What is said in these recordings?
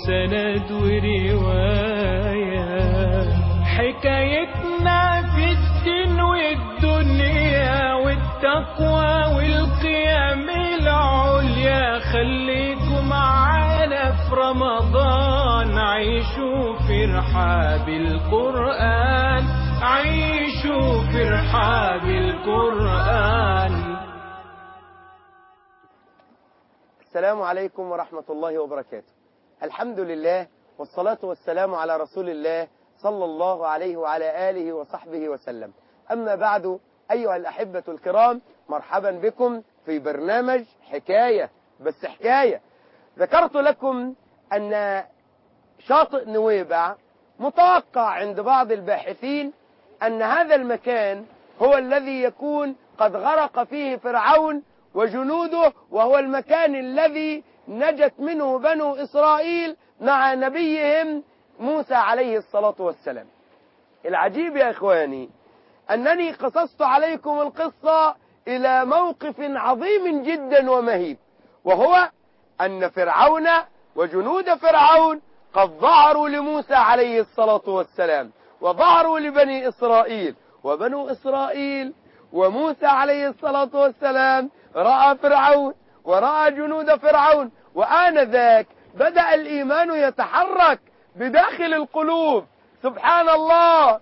سند ورواية، حكايتنا في الدين والدنيا والتقوى والقيام العليا. خليكم معانا في رمضان، عيشوا في رحاب القرآن، عيشوا في رحاب القرآن. السلام عليكم ورحمة الله وبركاته. الحمد لله والصلاة والسلام على رسول الله صلى الله عليه وعلى آله وصحبه وسلم. أما بعد، أيها الأحبة الكرام، مرحبا بكم في برنامج حكاية، بس حكاية. ذكرت لكم أن شاطئ نويبع متوقع عند بعض الباحثين أن هذا المكان هو الذي يكون قد غرق فيه فرعون وجنوده، وهو المكان الذي نجت منه بنو إسرائيل مع نبيهم موسى عليه الصلاة والسلام. العجيب يا إخواني أنني قصصت عليكم القصة إلى موقف عظيم جدا ومهيب، وهو أن فرعون وجنود فرعون قد ظهروا لموسى عليه الصلاة والسلام، وظهروا لبني إسرائيل، وبنو إسرائيل وموسى عليه الصلاة والسلام رأى فرعون ورأى جنود فرعون. وآنذاك بدأ الإيمان يتحرك بداخل القلوب، سبحان الله.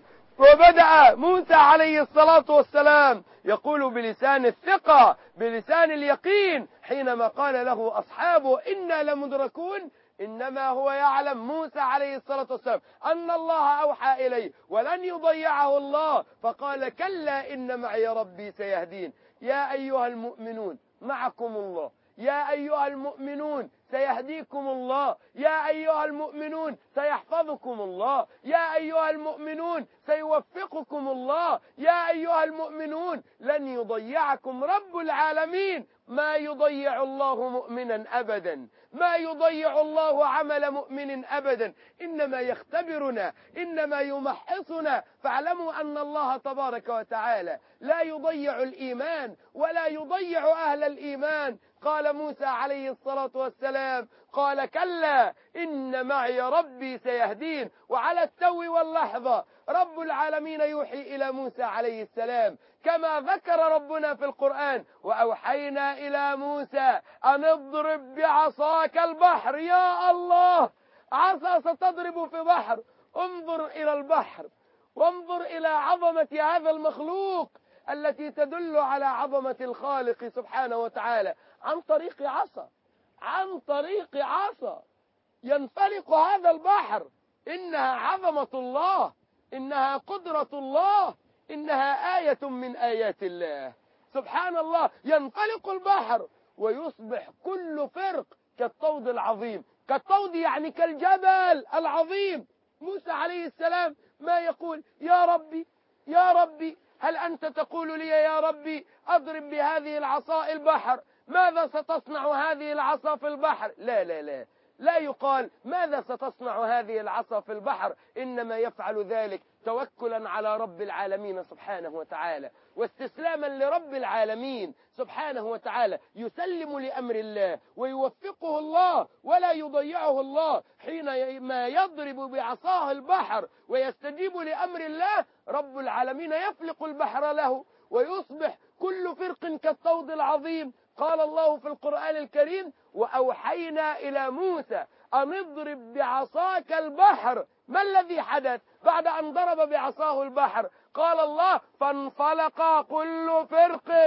وبدأ موسى عليه الصلاة والسلام يقول بلسان الثقة، بلسان اليقين، حينما قال له أصحابه إنا لمدركون، إنما هو يعلم موسى عليه الصلاة والسلام أن الله أوحى إليه ولن يضيعه الله، فقال كلا إن معي ربي سيهدين. يا أيها المؤمنون معكم الله، يا أيها المؤمنون سيهديكم الله، يا أيها المؤمنون سيحفظكم الله، يا أيها المؤمنون سيوفقكم الله، يا أيها المؤمنون لن يضيعكم رب العالمين. ما يضيع الله مؤمنا أبدا، ما يضيع الله عمل مؤمن أبدا، إنما يختبرنا، إنما يمحصنا. فاعلموا أن الله تبارك وتعالى لا يضيع الإيمان ولا يضيع أهل الإيمان. قال موسى عليه الصلاة والسلام، قال كلا إن معي ربي سيهدين. وعلى التو واللحظة رب العالمين يوحي إلى موسى عليه السلام كما ذكر ربنا في القرآن، وأوحينا إلى موسى أن اضرب بعصاك البحر. يا الله، عصا ستضرب في بحر. انظر إلى البحر وانظر إلى عظمة هذا المخلوق التي تدل على عظمة الخالق سبحانه وتعالى. عن طريق عصا، عن طريق عصا ينفلق هذا البحر. إنها عظمة الله، إنها قدرة الله، إنها آية من آيات الله. سبحان الله، ينفلق البحر ويصبح كل فرق كالطود العظيم. كالطود يعني كالجبل العظيم. موسى عليه السلام ما يقول؟ يا ربي، يا ربي، هل أنت تقول لي يا ربي أضرب بهذه العصا البحر؟ ماذا ستصنع هذه العصا في البحر؟ لا لا لا، لا يقال ماذا ستصنع هذه العصا في البحر، إنما يفعل ذلك توكلا على رب العالمين سبحانه وتعالى، واستسلاما لرب العالمين سبحانه وتعالى. يسلم لأمر الله ويوفقه الله ولا يضيعه الله. حينما يضرب بعصاه البحر ويستجيب لأمر الله، رب العالمين يفلق البحر له ويصبح كل فرق كالطود العظيم. قال الله في القرآن الكريم وأوحينا إلى موسى أن اضرب بعصاك البحر. ما الذي حدث بعد أن ضرب بعصاه البحر؟ قال الله فانفلق كل فرق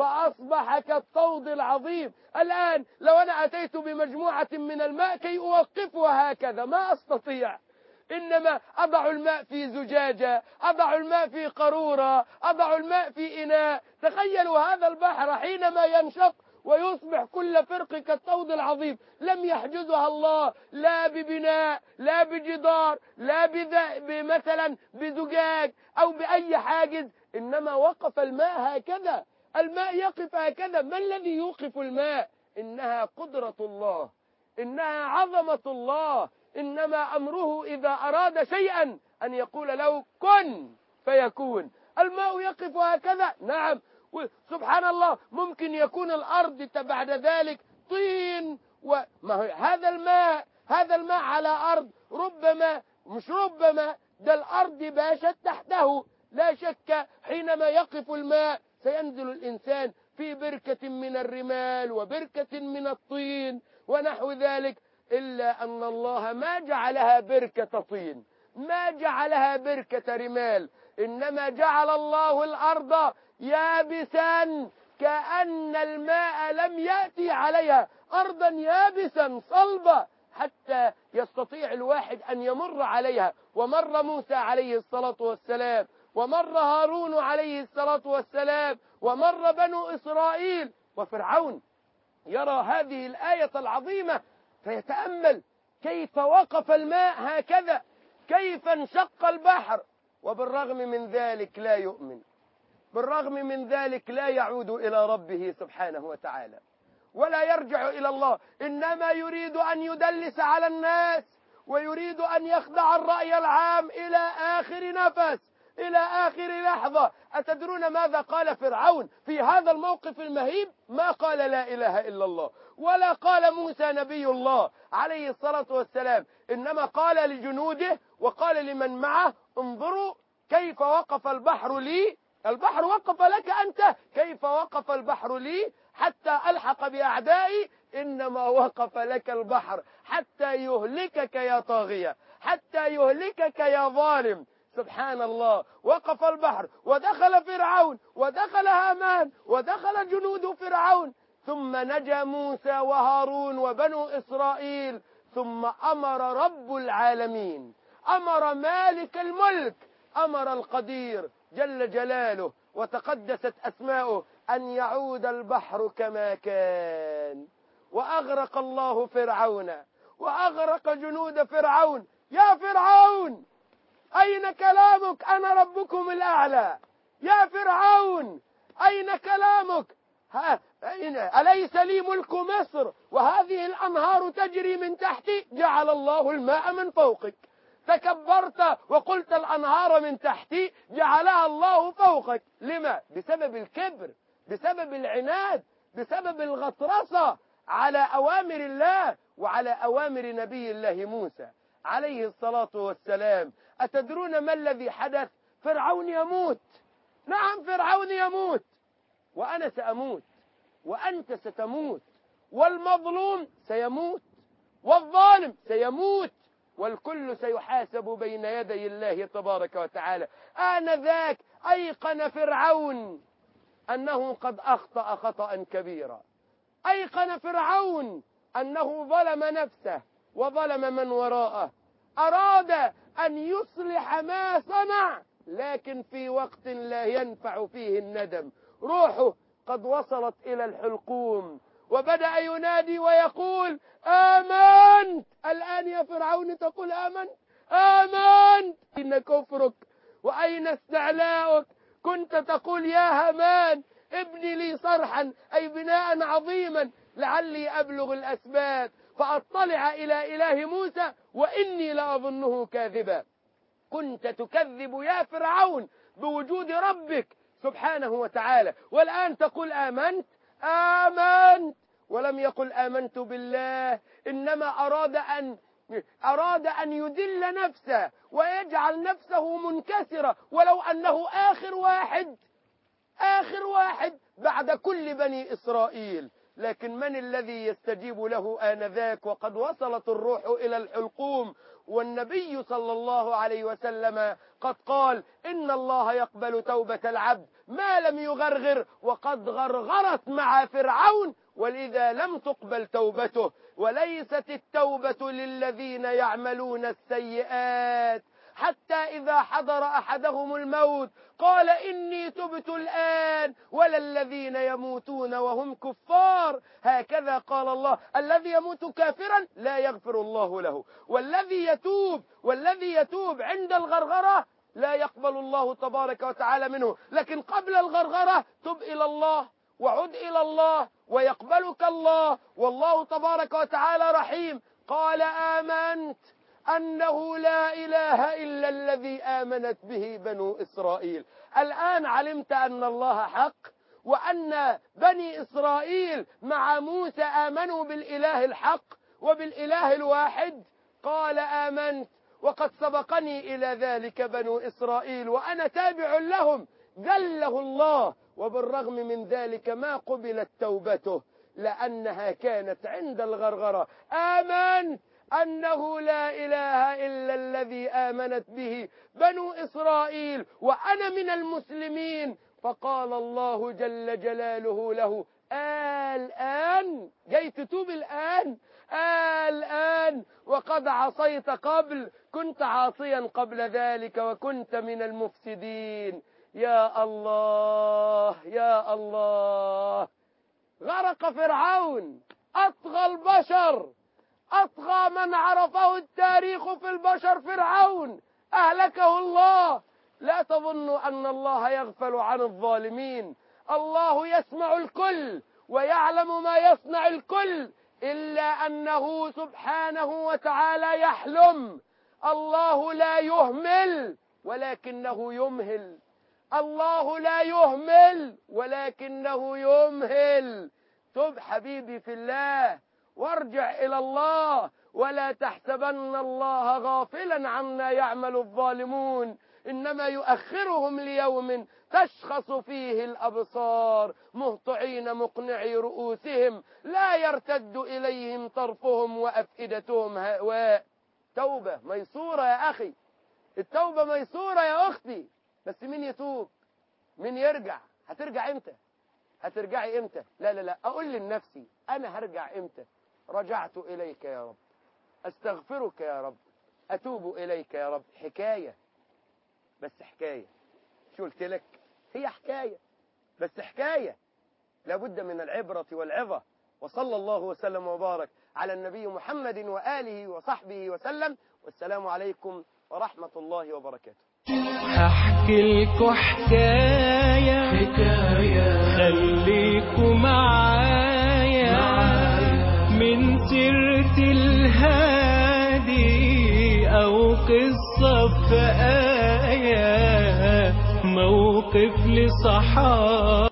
فأصبح كالطود العظيم. الآن لو أنا أتيت بمجموعة من الماء كي أوقفها هكذا ما أستطيع، إنما أضع الماء في زجاجة، أضع الماء في قارورة، أضع الماء في إناء. تخيلوا هذا البحر حينما ينشق ويصبح كل فرق كالطود العظيم، لم يحجزها الله لا ببناء، لا بجدار، لا مثلا بزجاج أو بأي حاجز، إنما وقف الماء هكذا. الماء يقف هكذا. ما الذي يوقف الماء؟ إنها قدرة الله، إنها عظمة الله. إنما أمره إذا أراد شيئا أن يقول له كن فيكون. الماء يقف هكذا، نعم. سبحان الله، ممكن يكون الأرض بعد ذلك طين، هذا الماء هذا الماء على أرض ربما، مش ربما، ده الأرض باشت تحته. لا شك حينما يقف الماء سينزل الإنسان في بركة من الرمال وبركة من الطين ونحو ذلك، إلا أن الله ما جعلها بركة طين، ما جعلها بركة رمال، إنما جعل الله الأرض يابسا كأن الماء لم يأتي عليها، أرضا يابسا صلبة حتى يستطيع الواحد أن يمر عليها. ومر موسى عليه الصلاة والسلام، ومر هارون عليه الصلاة والسلام، ومر بنو إسرائيل، وفرعون يرى هذه الآية العظيمة فيتأمل كيف وقف الماء هكذا، كيف انشق البحر، وبالرغم من ذلك لا يؤمن، بالرغم من ذلك لا يعود إلى ربه سبحانه وتعالى ولا يرجع إلى الله، إنما يريد أن يدلس على الناس ويريد أن يخدع الرأي العام إلى آخر نفس، إلى آخر لحظة. أتدرون ماذا قال فرعون في هذا الموقف المهيب؟ ما قال لا إله إلا الله، ولا قال موسى نبي الله عليه الصلاة والسلام، إنما قال لجنوده وقال لمن معه: انظروا كيف وقف البحر لي، البحر وقف لك أنت، كيف وقف البحر لي حتى ألحق بأعدائي، إنما وقف لك البحر حتى يهلكك يا طاغية، حتى يهلكك يا ظالم. سبحان الله، وقف البحر ودخل فرعون ودخل هامان ودخل جنود فرعون، ثم نجا موسى وهارون وبنو إسرائيل. ثم أمر رب العالمين، أمر مالك الملك، أمر القدير جل جلاله وتقدست أسماؤه أن يعود البحر كما كان، وأغرق الله فرعون وأغرق جنود فرعون. يا فرعون أين كلامك؟ أنا ربكم الأعلى. يا فرعون أين كلامك؟ أليس لي ملك مصر وهذه الأنهار تجري من تحتي؟ جعل الله الماء من فوقك، تكبرت وقلت الأنهار من تحتي، جعلها الله فوقك. لما؟ بسبب الكبر، بسبب العناد، بسبب الغطرسة على أوامر الله وعلى أوامر نبي الله موسى عليه الصلاة والسلام. أتدرون ما الذي حدث؟ فرعون يموت، نعم فرعون يموت، وأنا سأموت وأنت ستموت، والمظلوم سيموت والظالم سيموت، والكل سيحاسب بين يدي الله تبارك وتعالى. آنذاك أيقن فرعون أنه قد أخطأ خطأ كبيرا، أيقن فرعون أنه ظلم نفسه وظلم من وراءه، أراد أن يصلح ما صنع لكن في وقت لا ينفع فيه الندم. روحه قد وصلت إلى الحلقوم وبدأ ينادي ويقول: آمنت. الآن يا فرعون تقول آمنت؟ آمنت. إن كفرك وأين استعلاؤك؟ كنت تقول يا هامان ابني لي صرحا، أي بناء عظيما، لعلي أبلغ الأسباب فأطلع إلى إله موسى وإني لأظنه كاذبا. كنت تكذب يا فرعون بوجود ربك سبحانه وتعالى، والآن تقول آمنت. آمنت، ولم يقل آمنت بالله، إنما أراد أن يذل نفسه ويجعل نفسه منكسرة، ولو أنه آخر واحد بعد كل بني إسرائيل. لكن من الذي يستجيب له آنذاك وقد وصلت الروح إلى الحلقوم؟ والنبي صلى الله عليه وسلم قد قال: إن الله يقبل توبة العبد ما لم يغرغر، وقد غرغرت مع فرعون ولذا لم تقبل توبته. وليست التوبة للذين يعملون السيئات حتى إذا حضر أحدهم الموت قال إني تبت الآن، ولا الذين يموتون وهم كفار. هكذا قال الله: الذي يموت كافرا لا يغفر الله له، والذي يتوب عند الغرغرة لا يقبل الله تبارك وتعالى منه. لكن قبل الغرغرة تب إلى الله وعد إلى الله ويقبلك الله، والله تبارك وتعالى رحيم. قال: آمنت أنه لا إله إلا الذي آمنت به بنو إسرائيل. الآن علمت أن الله حق، وأن بني إسرائيل مع موسى آمنوا بالإله الحق، وبالإله الواحد؟ قال آمنت وقد سبقني إلى ذلك بنو إسرائيل وأنا تابع لهم. ذله الله، وبالرغم من ذلك ما قبلت توبته لأنها كانت عند الغرغرة. آمنت أنه لا إله إلا الذي آمنت به بنو إسرائيل وأنا من المسلمين. فقال الله جل جلاله له: الآن جاي تتوب؟ الآن وقد عصيت قبل، كنت عاصيا قبل ذلك وكنت من المفسدين. يا الله يا الله. غرق فرعون، أطغى البشر، أطغى من عرفه التاريخ في البشر فرعون، أهلكه الله. لا تظنوا أن الله يغفل عن الظالمين، الله يسمع الكل ويعلم ما يصنع الكل، إلا أنه سبحانه وتعالى يحلم. الله لا يهمل ولكنه يمهل، الله لا يهمل ولكنه يمهل. تب حبيبي في الله وارجع إلى الله، ولا تحسبن الله غافلا عما يعمل الظالمون، إنما يؤخرهم ليوم تشخص فيه الأبصار مهطعين مقنعي رؤوسهم لا يرتد إليهم طرفهم وأفئدتهم هواء. توبة ميسورة يا أخي، التوبة ميسورة يا أختي، بس مين يتوب؟ مين يرجع؟ هترجع إمتى؟ هترجعي إمتى؟ لا أقول لنفسي أنا هرجع إمتى؟ رجعت إليك يا رب، أستغفرك يا رب، أتوب إليك يا رب. حكاية، بس حكاية. شو قلت لك؟ هي حكاية بس حكاية، لابد من العبرة والعظة. وصلى الله وسلم وبارك على النبي محمد وآله وصحبه وسلم، والسلام عليكم ورحمة الله وبركاته. هحكي لكم حكاية خليكوا معايا من سيرة الهادي أو قصة في آية، موقف لصحابة